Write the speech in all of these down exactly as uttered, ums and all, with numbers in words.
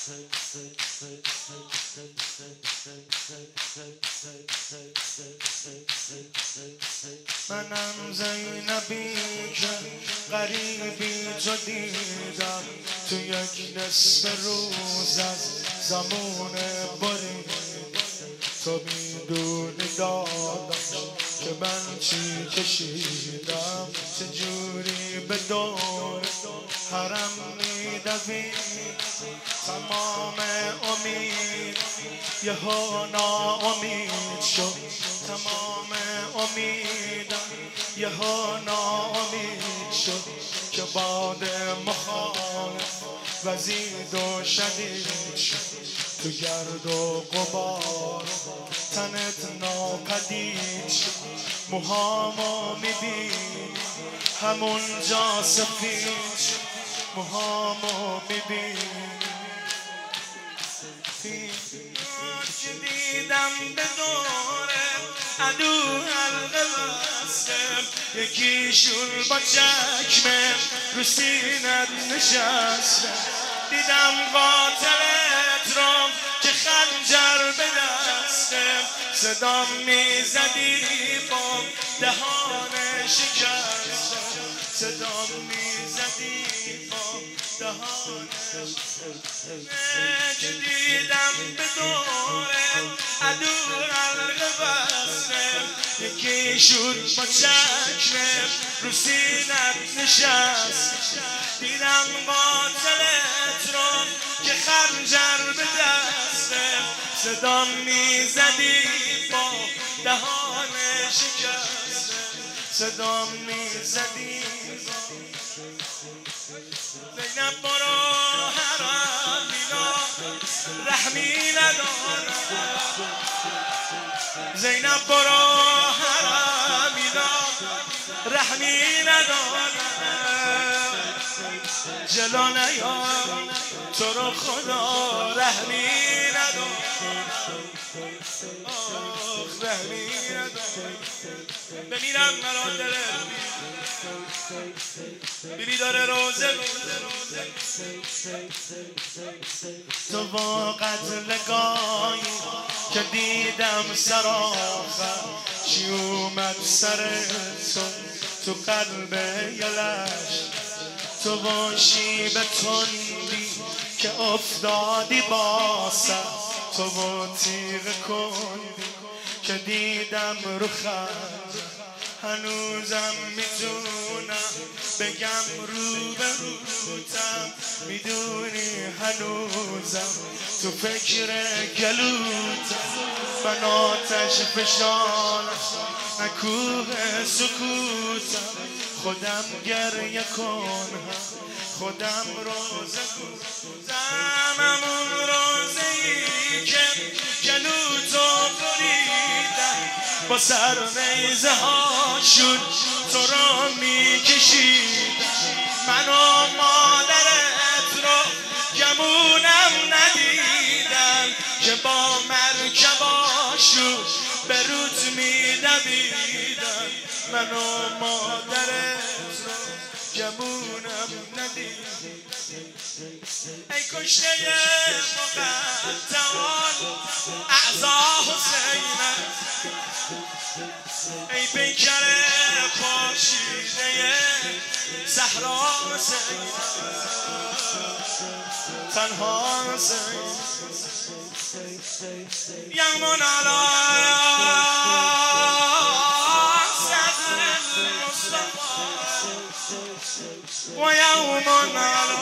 منم زینبی که غریبی تو دیدم تو یک نصف روز از زمان برید تو میدونی دادم که من چی کشیدم چجوری به دور حرم میدوی تمام امید یهو ناامید شد تمام امیدم یهو ناامید شد که باد مخالف وزید و شدید شد تو گرد و غبار تنت ناپدید شد موهامو میبین همونجا سفید شد موهامو میبین که دیدم به دوره عدو حلقه بستم یکیشون با چکمه رو سینت نشستم دیدم قاتلت رو که خنجر به دستم صدام میزدی با دهان شکستم صدام میزدی با دهان که دیدم به دوره عدو حلقه بستم یکی شد با چکمه رو سینت نشست دیدم قاتلت رو که خنجر به دستم صدام میزدی با دهان شکستم صدام میزدی زینب برو حرم بینا رحمی ندارم زینب برو حرم بینا رحمی ندارم جلو نیام تو رو خدا رحمی ندارم آخ رحمی ندارم بمیرم مرا دلت بیلی داره روزه تو با قتلگاهی که دیدم سرآخر چی اومد سر تو تو قلب یلش تو باشی به تندی که افتادی با سر تو با تیغ کندی که دیدم رو خند هنوزم میتونم بگم رو به روتم میدونی هنوزم تو فکر گلوتم من آتش فشانم نه کوه سکوتم خودم گریه کنم خودم روزه کنم همون روزه ای که گلوتو بریدم با سر نیزه هاشون تو را میکشیدم من و مادرت رو گمونم ندیدم که با مرکباشون به رود میدویدم من و مادرت رو گمونم ندیدم ای کشته مقدمان اعضا حسینم ای پیکر پاشیده صحرا حسینم تنها حسینم یمن علی صدر المصطفى و یوم علی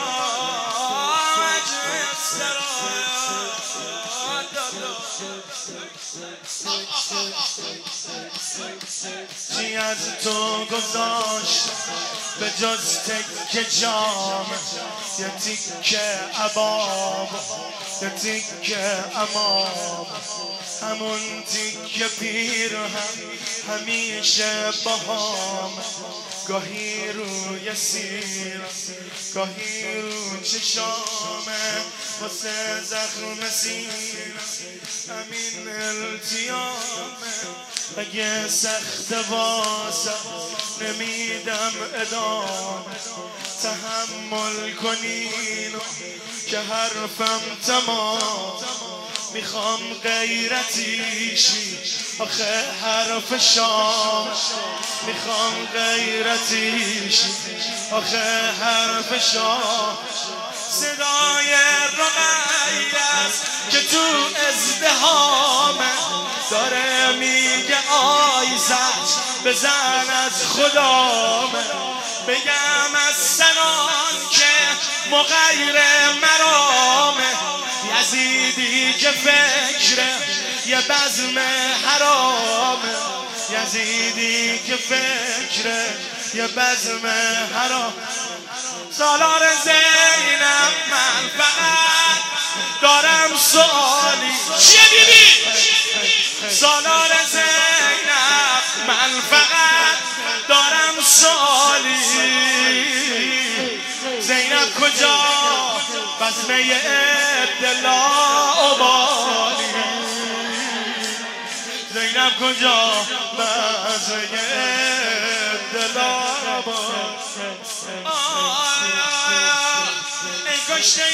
وجه السرایا چی از تو گذاشت به جز تکه جام یه تیکه عباب یه تیکه امام همون تیکه پیر هم همیشه باهام گاهی روی سیر گاهی رو چشامه واسه زخم سیر همین التیامه اگه سخت واسه نمیدم ادامه تحمل کنین که حرفم تمام میخوام غیرتی شی آخه حرف شام میخوام غیرتی شی آخه حرف شام صدای رقیه که تو ازدهامه داره میگه آی زج بزن از خدامه بگم از سنان که مغیر مرامه یزیدی که فکر یه بزم حرامه یزیدی که فکر یه بزم حرام سالار زینب من فقط دارم سوالی چیه بیبی؟ سالار زینب من فقط دارم سوالی زینب کجا بزمه ابتلا عبالی زینب کجا بزمه ابتلا عبالی ای کشته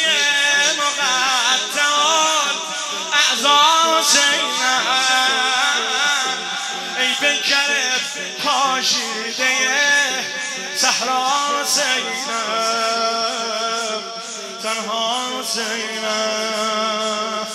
مقدمان اعضا زینب ای پیکر پاشیده صحرا زینب تنها زینب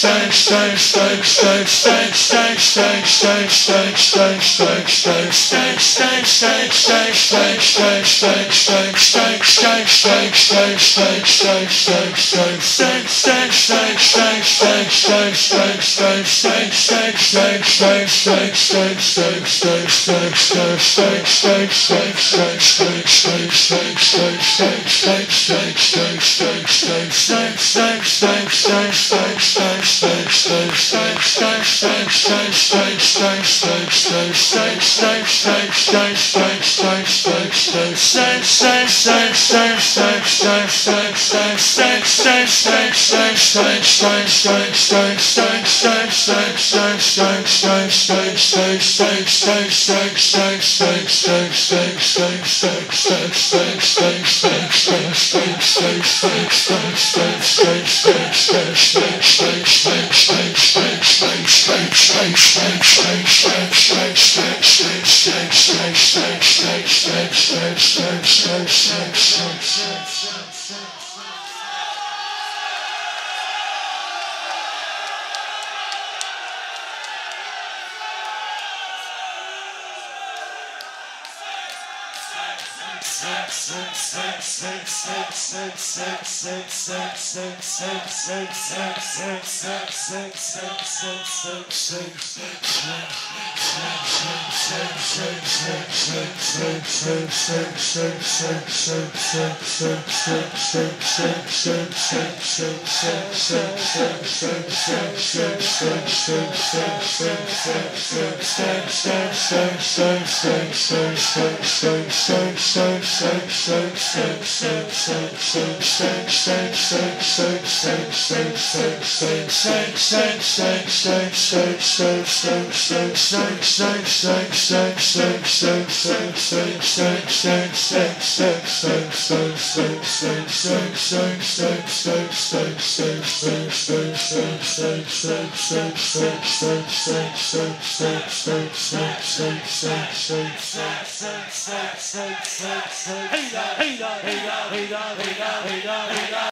Stay, stay, stay, stay, stay, stay, stay, stay, stay, stay, stay, Hey, hey, hey, hey, hey, hey, hey, hey, hey, hey,